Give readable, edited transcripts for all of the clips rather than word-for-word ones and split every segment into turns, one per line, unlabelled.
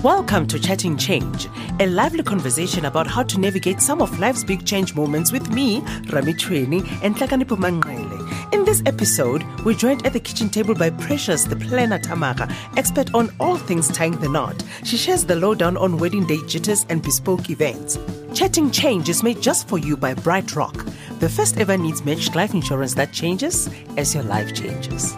Welcome to Chatting Change, a lively conversation about how to navigate some of life's big change moments with me, Rami Tweni, and Tlakanipo Manqele. In this episode, we're joined at the kitchen table by Precious, the planner Tamara, expert on all things tying the knot. She shares the lowdown on wedding day jitters and bespoke events. Chatting Change is made just for you by Bright Rock, the first ever needs-matched life insurance that changes as your life changes.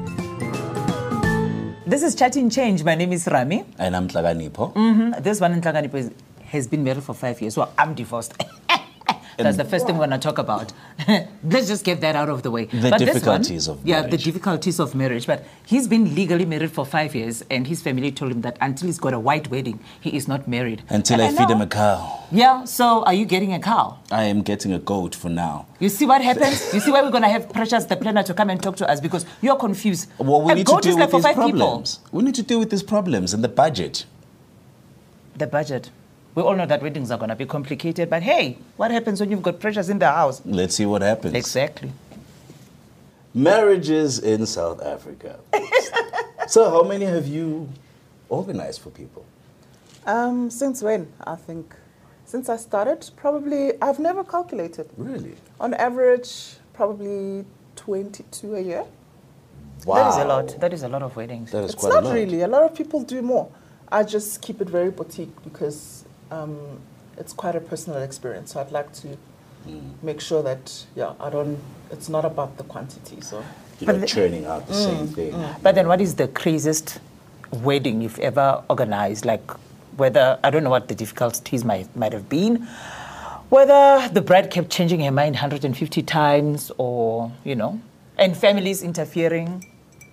This is Chatting Change. My name is Rami.
And I'm Tlakanipo.
This one in Tlakanipo has been married for 5 years. Well, I'm divorced. That's the first thing we're going to talk about. Let's just get that out of the way.
The difficulties of marriage.
Yeah, the difficulties of marriage. But he's been legally married for 5 years, and his family told him that until he's got a white wedding, he is not married.
Until I feed him a cow.
Yeah, so are you getting a cow?
I am getting a goat for now.
You see what happens? You see why we're going to have Precious the planner to come and talk to us? Because you're confused.
Well, we need to deal with these problems.
People.
We need to deal with these problems and the budget.
The budget. We all know that weddings are going to be complicated, but hey, what happens when you've got Precious in the house?
Let's see what happens.
Exactly.
Marriages in South Africa. So how many have you organized for people?
Since when? I think since I started, probably, I've never calculated.
Really?
On average, probably 22 a year.
Wow.
That is a lot. That is a lot of weddings.
That is
It's
quite a
not
lot.
really. A lot of people do more. I just keep it very boutique because it's quite a personal experience. So I'd like to make sure that, it's not about the quantity. So
You're not churning out the same thing.
But then what is the craziest wedding you've ever organized? Like whether, I don't know what the difficulties might have been, whether the bride kept changing her mind 150 times or, and families interfering.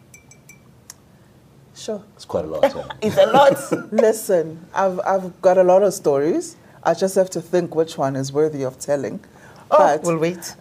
Sure.
It's quite a lot.
It's a lot.
Listen, I've got a lot of stories. I just have to think which one is worthy of telling. But
We'll wait.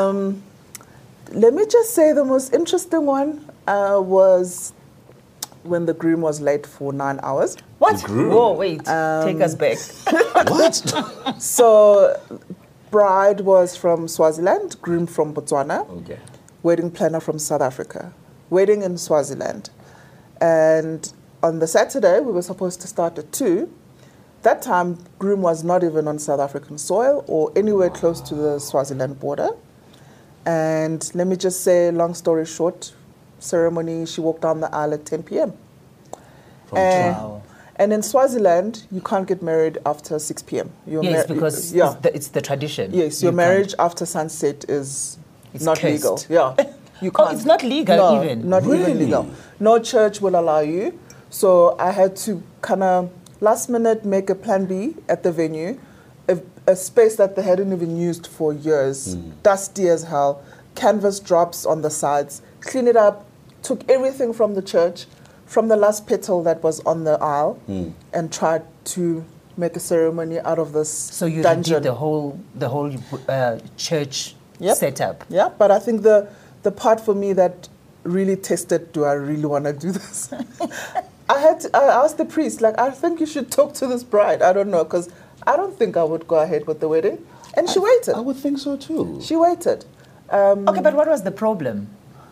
let me just say the most interesting one was when the groom was late for 9 hours.
What?
The groom?
Whoa, wait. Take us back.
What?
So, bride was from Swaziland, groom from Botswana,
Okay.
wedding planner from South Africa, wedding in Swaziland. And on the Saturday, we were supposed to start at 2. That time, groom was not even on South African soil or anywhere close to the Swaziland border. And let me just say, long story short, ceremony, she walked down the aisle at 10 p.m.
Wow.
And in Swaziland, you can't get married after 6 p.m.
Yes, because it's the tradition.
Yes, your marriage after sunset is not
cursed.
legal. Yeah. You can't.
It's not legal even?
Not
Really?
even legal. No church will allow you. So I had to kind of last minute make a plan B at the venue, a space that they hadn't even used for years, dusty as hell, canvas drops on the sides, clean it up, took everything from the church, from the last petal that was on the aisle, and tried to make a ceremony out of this
So you
dungeon.
did the whole church setup.
Yeah, but I think the part for me that really tested, do I really want to do this? I asked the priest, I think you should talk to this bride. I don't know, because I don't think I would go ahead with the wedding. And she waited.
I would think so too.
She waited.
Okay, but what was the problem?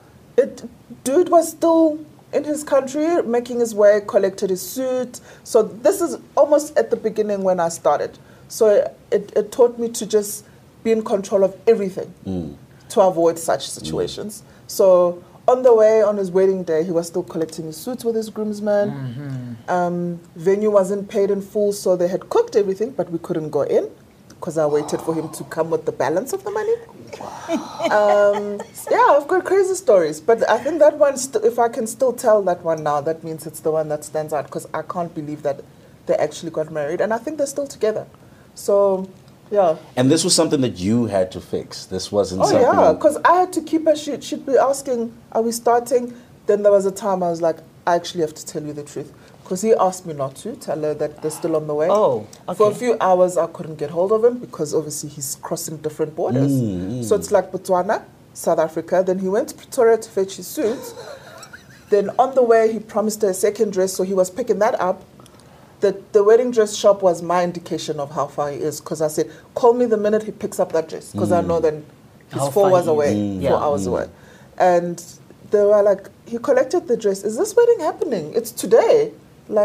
Dude was still in his country, making his way, collected his suit. So this is almost at the beginning when I started. So it taught me to just be in control of everything to avoid such situations. So on the way, on his wedding day, he was still collecting his suits with his groomsmen. Venue wasn't paid in full, so they had cooked everything, but we couldn't go in because I waited for him to come with the balance of the money. I've got crazy stories, but I think that one, if I can still tell that one now, that means it's the one that stands out because I can't believe that they actually got married, and I think they're still together. So, yeah.
And this was something that you had to fix. This wasn't something...
Oh, yeah, because I had to keep her. She'd be asking, are we starting? Then there was a time I was like, I actually have to tell you the truth. Because he asked me not to, tell her that they're still on the way.
Oh, okay.
For a few hours, I couldn't get hold of him because obviously he's crossing different borders. So it's like Botswana, South Africa. Then he went to Pretoria to fetch his suit. Then on the way, he promised her a second dress, so he was picking that up. The wedding dress shop was my indication of how far he is, because I said, call me the minute he picks up that dress, because I know then he's
How
4
far
hours
he
away,
is.
4 hours away. And they were like, he collected the dress. Is this wedding happening? It's today. Like,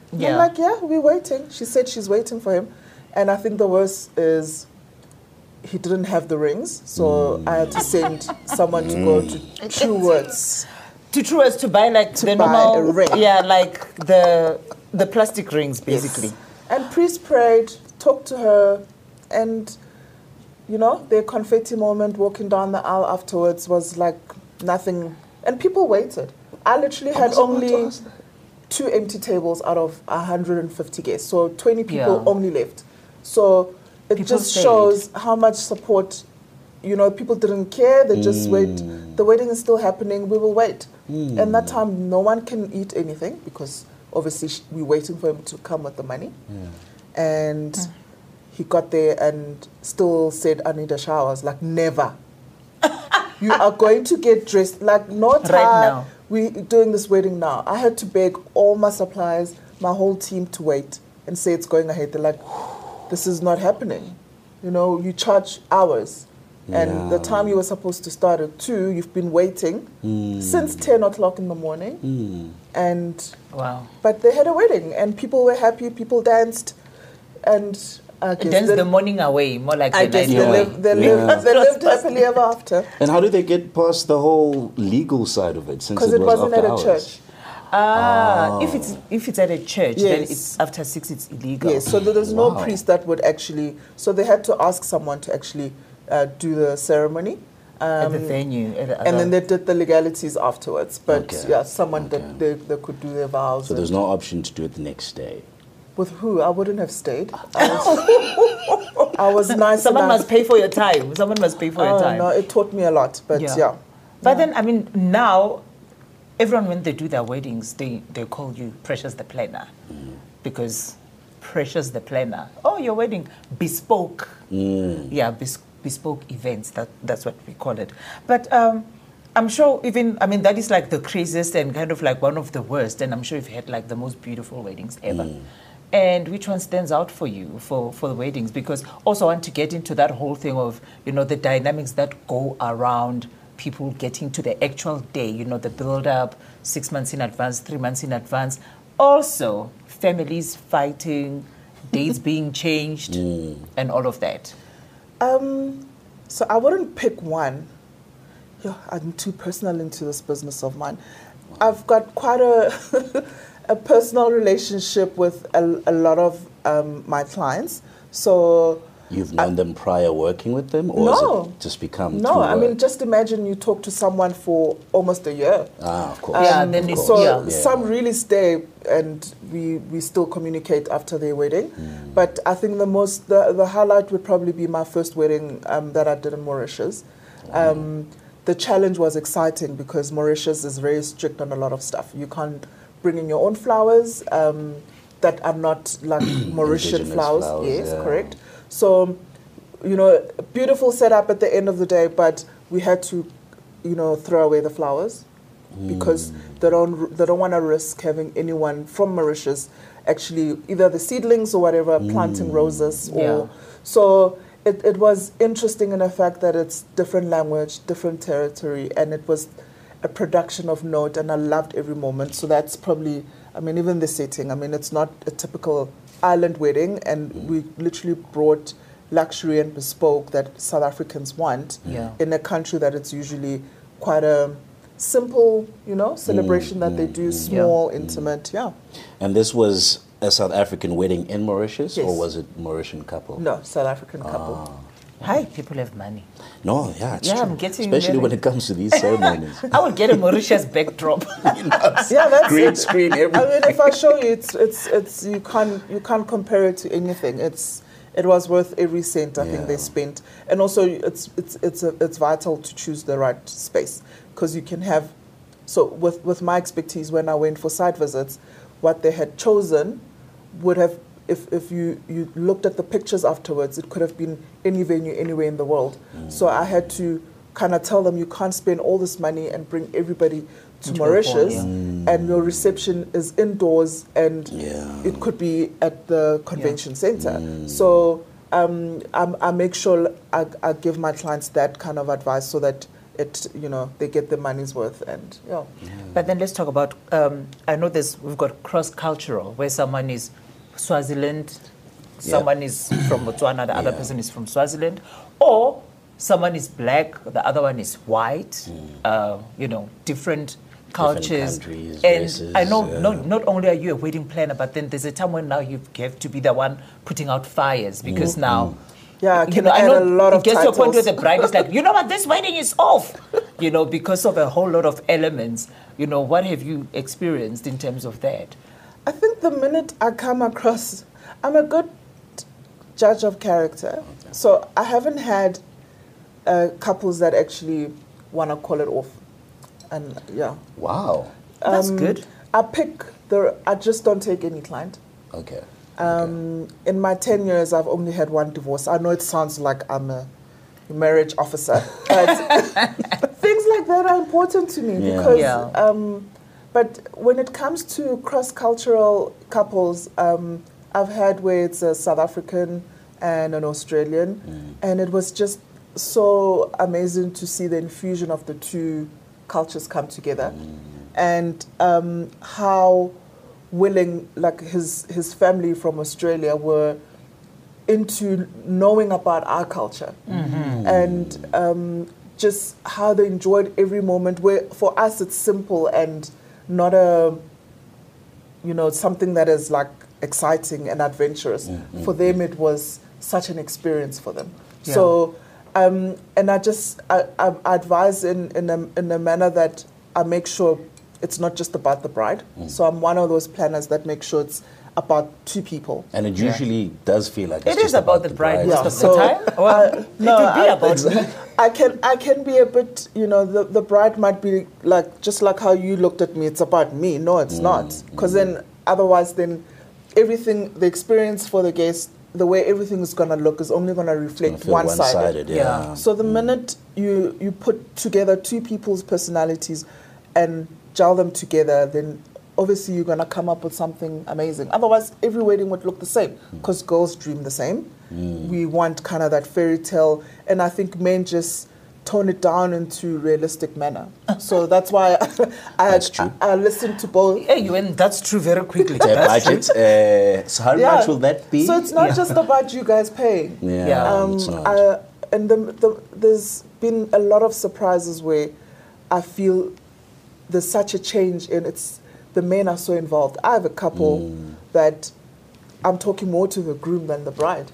And
Yeah.
I'm like, yeah, we're waiting. She said she's waiting for him. And I think the worst is he didn't have the rings, so I had to send someone to go to True Words.
To True Words to buy like the
buy
normal,
a ring.
yeah, like the plastic rings basically.
Yes. And priest prayed, talked to her, and you know, their confetti moment walking down the aisle afterwards was like nothing. And people waited. I literally had
was about to
only
ask that.
2 empty tables out of 150 guests. So 20 people
Yeah.
only left. So it
People
just
stayed.
shows how much support, you know, people didn't care. They just wait. The wedding is still happening. We will wait. And that time, no one can eat anything because obviously we're waiting for him to come with the money. And he got there and still said, I need a shower. I was like, never. You are going to get dressed like no time.
now.
We doing this wedding now. I had to beg all my suppliers, my whole team to wait and say it's going ahead. They're like, this is not happening. You know, you charge hours. And the time you were supposed to start at 2, you've been waiting since 10 o'clock in the morning. And
Wow.
but they had a wedding and people were happy, people danced, and I guess
Dance the morning away, more like
I
the
guess
night
they
away.
lived, they lived happily ever after.
And how did they get past the whole legal side of it? Since
Because it
was
wasn't
after
at a
hours?
church.
If it's at a church, then
Yes.
it's after 6 it's illegal.
Yes, so there's no
Wow.
priest that would actually. So they had to ask someone to actually do the ceremony.
At the venue. At the
And then
other-
they did the legalities afterwards. But
Okay.
yeah, someone
Okay.
that they could do their vows.
So there's
and-
no option to do it the next day.
With who? I wouldn't have stayed. I was nice
Someone
enough.
must pay for your time. Someone must pay for your
Oh,
time.
no, it taught me a lot. But yeah.
But then, I mean, now, everyone, when they do their weddings, they call you Precious the Planner. Because Precious the Planner, oh, your wedding, bespoke. Yeah, bespoke events, that's what we call it. But I'm sure even, I mean, that is like the craziest and kind of like one of the worst. And I'm sure you've had like the most beautiful weddings ever. And which one stands out for you for the weddings? Because also I want to get into that whole thing of, you know, the dynamics that go around people getting to the actual day, you know, the build up 6 months in advance, 3 months in advance. Also, families fighting, dates being changed, and all of that.
So I wouldn't pick one. Yeah, I'm too personal into this business of mine. I've got quite a personal relationship with a lot of my clients. So
You've known them prior working with them, or
No.
has it just become
no,
through
I mean,
work?
just imagine you talk to someone for almost a year.
Of course.
Yeah,
of
then it's-
course.
So
yeah.
some really stay, and we still communicate after their wedding. But I think the highlight would probably be my first wedding that I did in Mauritius. The challenge was exciting because Mauritius is very strict on a lot of stuff. You can't bring in your own flowers that are not like Mauritian
Indigenous
flowers.
flowers,
Yes,
yeah.
correct. So, you know, beautiful setup at the end of the day, but we had to, you know, throw away the flowers because they don't want to risk having anyone from Mauritius actually either the seedlings or whatever planting roses or
Yeah.
so it was interesting in the fact that it's different language, different territory, and it was a production of note, and I loved every moment. So that's probably, I mean, even the setting, I mean, it's not a typical island wedding, and we literally brought luxury and bespoke that South Africans want
Yeah.
in a country that it's usually quite a simple, you know, celebration that they do, small, intimate, yeah.
And this was a South African wedding in Mauritius, or
Yes.
was it Mauritian couple?
No, South African couple.
Hi, people have money.
No, yeah, it's
Yeah,
true.
I'm getting
Especially when
very-
it comes to these ceremonies.
I would get a Mauritius backdrop.
Yeah, that's
Green
it.
screen,
I
everything.
mean, if I show you, it's you can't compare it to anything. It was worth every cent I think they spent, and also it's vital to choose the right space because you can have. So with my expertise, when I went for site visits, what they had chosen would have, if you looked at the pictures afterwards, it could have been any venue anywhere in the world. So I had to kind of tell them you can't spend all this money and bring everybody to
Into a hall,
Mauritius,
yeah.
and your reception is indoors, and
Yeah.
it could be at the convention center. So I make sure I give my clients that kind of advice so that they get their money's worth, and yeah.
But then let's talk about, I know we've got cross-cultural, where someone is Swaziland, someone is from Botswana, the other person is from Swaziland, or someone is black, the other one is white, different cultures.
Countries,
and
races,
I know not only are you a wedding planner, but then there's a time when now you have to be the one putting out fires, because now...
Yeah, I can
I
add
know
a lot of
it gets to a point where
titles.
the bride is like, you know what, this wedding is off, because of a whole lot of elements. What have you experienced in terms of that?
I think the minute I come across, I'm a good judge of character. So I haven't had couples that actually want to call it off. And yeah.
Wow.
That's good.
I just don't take any client.
Okay.
In my 10 years, I've only had one divorce. I know it sounds like I'm a marriage officer, but things like that are important to me because. But when it comes to cross-cultural couples, I've had where it's a South African and an Australian, and it was just so amazing to see the infusion of the two cultures come together, and how willing, like his family from Australia were into knowing about our culture, and just how they enjoyed every moment. Where for us it's simple and not something that is like exciting and adventurous. For them it was such an experience for them.
Yeah.
So and I advise in a manner that I make sure it's not just about the bride. So I'm one of those planners that make sure it's about two people.
And it usually does feel like
It is about the bride most of
So,
the time. Well, it could be about me.
I can be a bit, the bride might be like, just like how you looked at me, it's about me. No, it's not. Because then, otherwise, everything, the experience for the guest, the way everything is going to look is only going to reflect one-sided.
Yeah.
So the minute you put together two people's personalities and gel them together, then obviously you're going to come up with something amazing. Otherwise, every wedding would look the same, because girls dream the same. We want kind of that fairy tale, and I think men just tone it down into realistic manner. So that's why I listen to both.
Hey, you went, that's true very quickly.
Budget. So how much will that be?
So it's not just about you guys paying.
It's not.
And there's been a lot of surprises where I feel there's such a change, and the men are so involved. I have a couple that I'm talking more to the groom than the bride.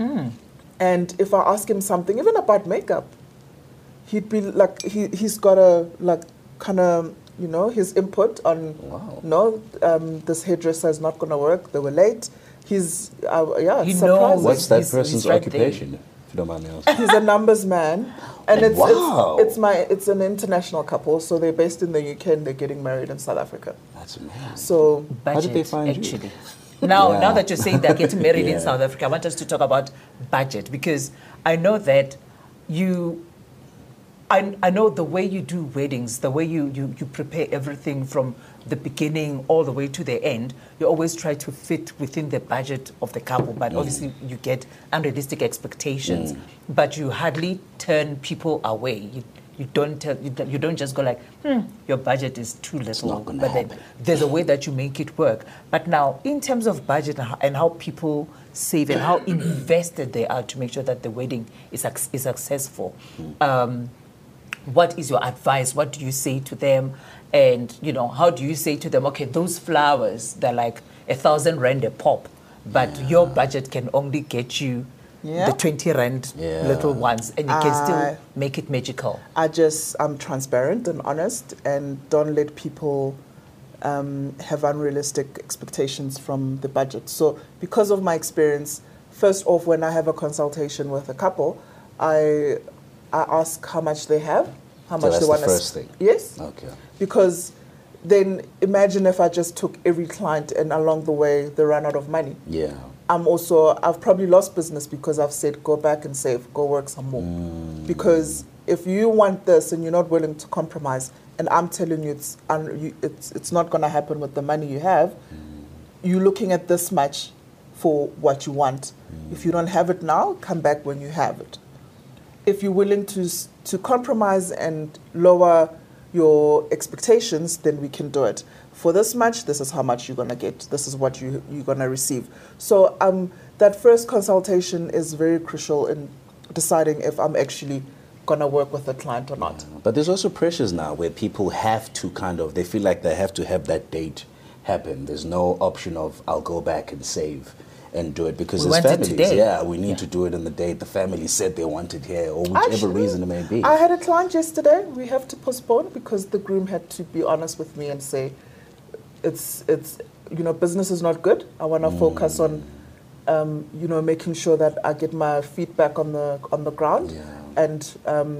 And if I ask him something, even about makeup, he'd be like, he's got a kind of his input on. No, this hairdresser is not going to work. They were late. He's
He
surprising.
knows.
What's that
He's
person's
right
occupation? If you don't mind me asking.
He's a numbers man, and
Wow.
it's an international couple. So they're based in the UK and they're getting married in South Africa.
That's amazing.
So
Budget,
How did they find you?
actually. Now that you're saying they're getting married in
Yeah.
South Africa, I want us to talk about budget, because I know that I know the way you do weddings, the way you prepare everything from the beginning all the way to the end, you always try to fit within the budget of the couple, but obviously you get unrealistic expectations, but you hardly turn people away. You don't just go like, your budget is too little.
not gonna
But then
happen.
there's a way that you make it work. But now, in terms of budget and how people save and how invested they are to make sure that the wedding is successful, what is your advice? What do you say to them? And, how do you say to them, okay, those flowers, they're like 1,000 rand a pop, but your budget can only get you the 20 rand little ones, and you can still make it magical.
I'm transparent and honest, and don't let people have unrealistic expectations from the budget. So because of my experience, first off, when I have a consultation with a couple, I ask how much they have, how much they want to
first thing.
Yes.
Okay.
Because then imagine if I just took every client and along the way they run out of money.
Yeah.
I've probably lost business because I've said, go back and save, go work some more. Because if you want this and you're not willing to compromise, and I'm telling you it's not going to happen with the money you have, you're looking at this much for what you want. If you don't have it now, come back when you have it. if you're willing to compromise and lower your expectations, then we can do it. For this much, this is how much you're gonna get. This is what you're gonna receive. So that first consultation is very crucial in deciding if I'm actually gonna work with the client or not.
But there's also pressures now where people have to they feel like they have to have that date happen. There's no option of I'll go back and save and do it because
We
there's
want it
families.
today.
Yeah, we need to do it on the date the family said they want it here, or whichever
Actually,
reason it may be.
I had a client yesterday. We have to postpone because the groom had to be honest with me and say, it's business is not good. I want to focus on making sure that I get my feet back on the ground, and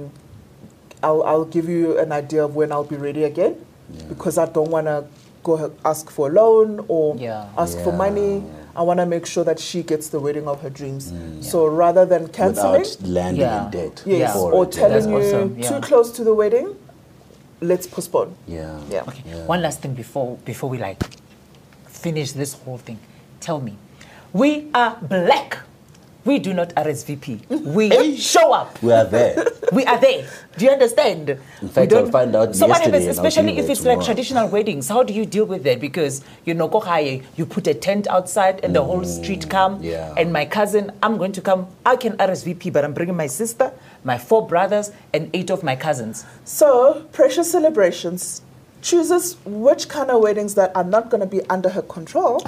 I'll give you an idea of when I'll be ready again, because I don't want to go ask for a loan or ask for money. I want to make sure that she gets the wedding of her dreams. So rather than cancelling,
without landing in debt.
yes,
for
or
it.
telling you
awesome.
too close to the wedding, let's postpone.
Yeah.
Yeah.
Okay. One last thing before we finish this whole thing. Tell me, we are black. We do not RSVP. We show up.
We are there.
We are there. Do you understand?
In fact, I'll find out
So what
yesterday
happens,
and I'll
especially
be
if
there
it's
tomorrow.
like traditional weddings? How do you deal with that? Because go high, you put a tent outside and the whole street come.
Yeah.
And my cousin, I'm going to come. I can RSVP, but I'm bringing my sister, my 4 brothers, and 8 of my cousins.
So Precious Celebrations chooses which kind of weddings that are not going to be under her control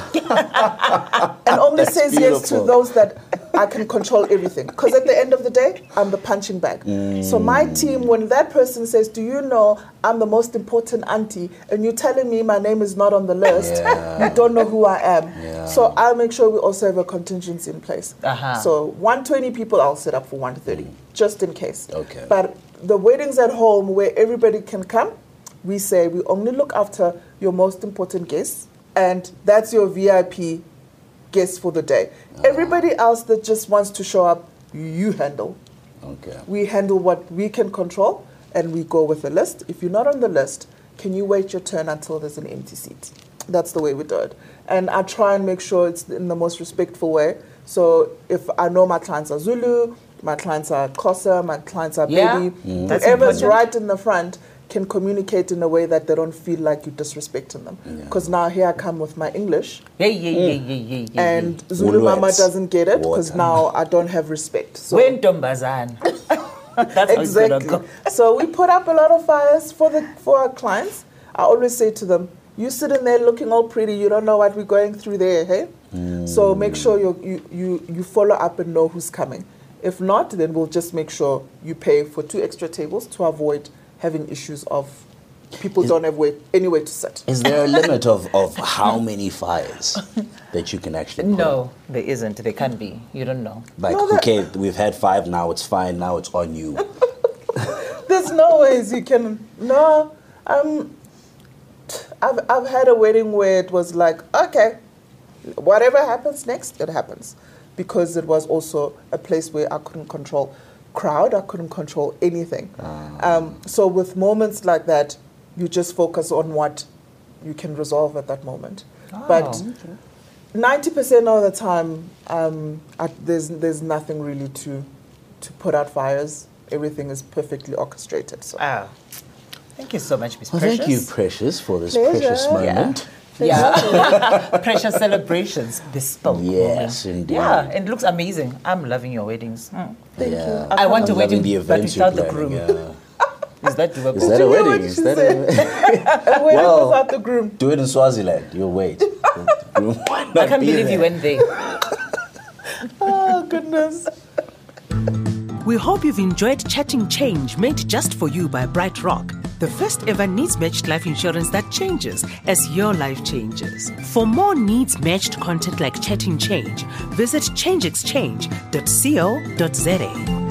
and only
That's
says yes to
beautiful.
those that I can control everything. Because at the end of the day, I'm the punching bag. So my team, when that person says, do you know I'm the most important auntie and you're telling me my name is not on the list, you don't know who I am.
Yeah.
So I'll make sure we also have a contingency in place.
Uh-huh.
So 120 people, I'll set up for 130, just in case.
Okay.
But the weddings at home where everybody can come, we say we only look after your most important guests, and that's your VIP guests for the day. Everybody else that just wants to show up, you handle.
Okay.
We handle what we can control, and we go with a list. If you're not on the list, can you wait your turn until there's an empty seat? That's the way we do it. And I try and make sure it's in the most respectful way. So if I know my clients are Zulu, my clients are Xhosa, my clients are
Yeah.
Baby,
That's
whoever's
important.
right in the front can communicate in a way that they don't feel like you're disrespecting them. Because now here I come with my English,
Yeah.
and Zulu Mama
Woolworths.
doesn't get it because
Water.
now I don't have respect. So
When Tombazan. That's how it's gonna
exactly.
go.
So we put up a lot of fires for our clients. I always say to them, you sitting there looking all pretty, you don't know what we're going through there, hey? So make sure you follow up and know who's coming. If not, then we'll just make sure you pay for 2 extra tables to avoid having issues of people don't have anywhere to sit.
Is there a limit of how many fires that you can actually put?
No, there isn't. There can't be. You don't know.
Like,
No, that-
okay, we've had 5 now, it's fine, now it's on you.
There's no ways you can. No, I've had a wedding where it was like, okay, whatever happens next, it happens, because it was also a place where I couldn't control crowd, I couldn't control anything. So with moments like that, you just focus on what you can resolve at that moment. But 90% of the time, there's nothing really to put out fires. Everything is perfectly orchestrated. So.
Thank you so much, Miss
Well,
Precious.
thank you, Precious, for this
Pleasure.
precious moment.
Yeah. Precious celebrations. Bespoke.
Yes,
moment.
indeed.
Yeah, and it looks amazing. I'm loving your weddings.
Thank
Yeah.
you.
I want a
I'm loving
wedding,
the
but
events you're
without the
planning,
groom.
yeah.
Is that doable?
Is that a
you hear
wedding?
what
Is
she
that a
A wedding
Well-
without the groom.
Do it in Swaziland. You'll wait. The groom might
I
not
can't
be
believe
there.
you went there.
Oh, goodness.
We hope you've enjoyed Chatting Change, made just for you by Bright Rock, the first ever needs-matched life insurance that changes as your life changes. For more needs-matched content like Chatting Change, visit changeexchange.co.za.